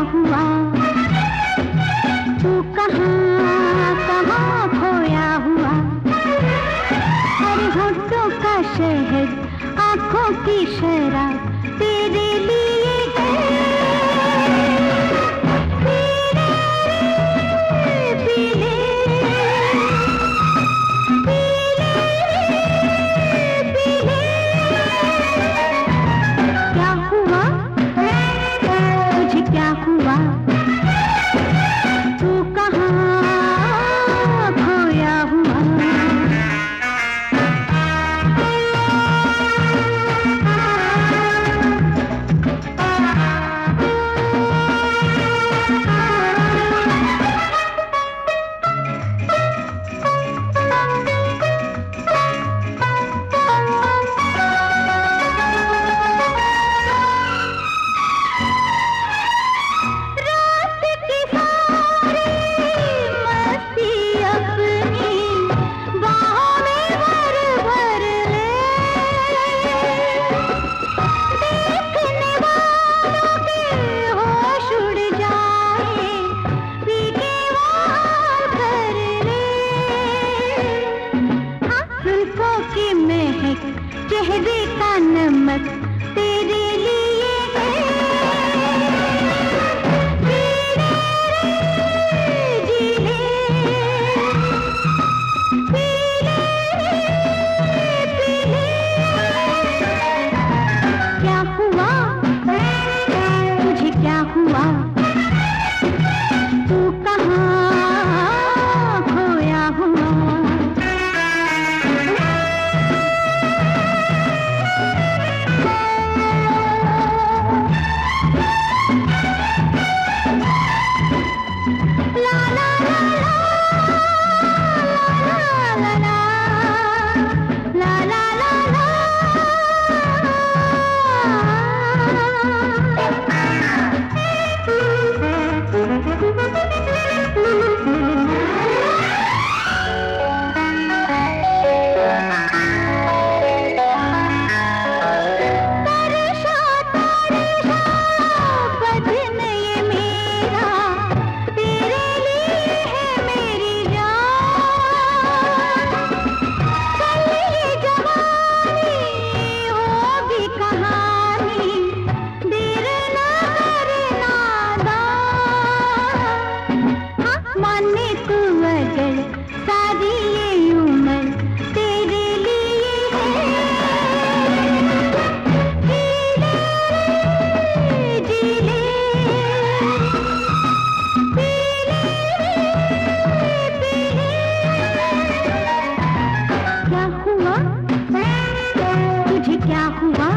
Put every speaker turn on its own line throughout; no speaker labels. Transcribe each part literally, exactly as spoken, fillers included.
हुआ, तू कहाँ कहाँ खोया हुआ। हर होठों का शहद, आँखों की शराब तेरे लिए है। पी ले, पी ले, पी ले। क्या हुआ तुझे, क्या हुआ, तू कहाँ खोया हुआ। चेहरे का नमक तेरे लिए है। जी ले, पी ले, पी ले। क्या हुआ तुझे, क्या हुआ, तू कहाँ खोया हुआ। क्या हुआ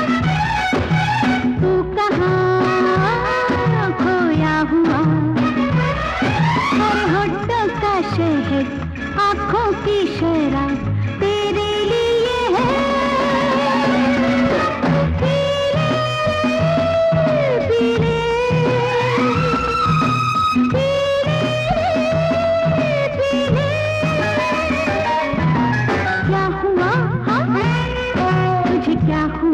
तू कहाँ खोया हुआ। हर होठों का शहद, आँखों की शराब तेरे लिए है। पी ले, पी ले, पी ले, पी ले। क्या हुआ हाँ तुझे, क्या हुआ।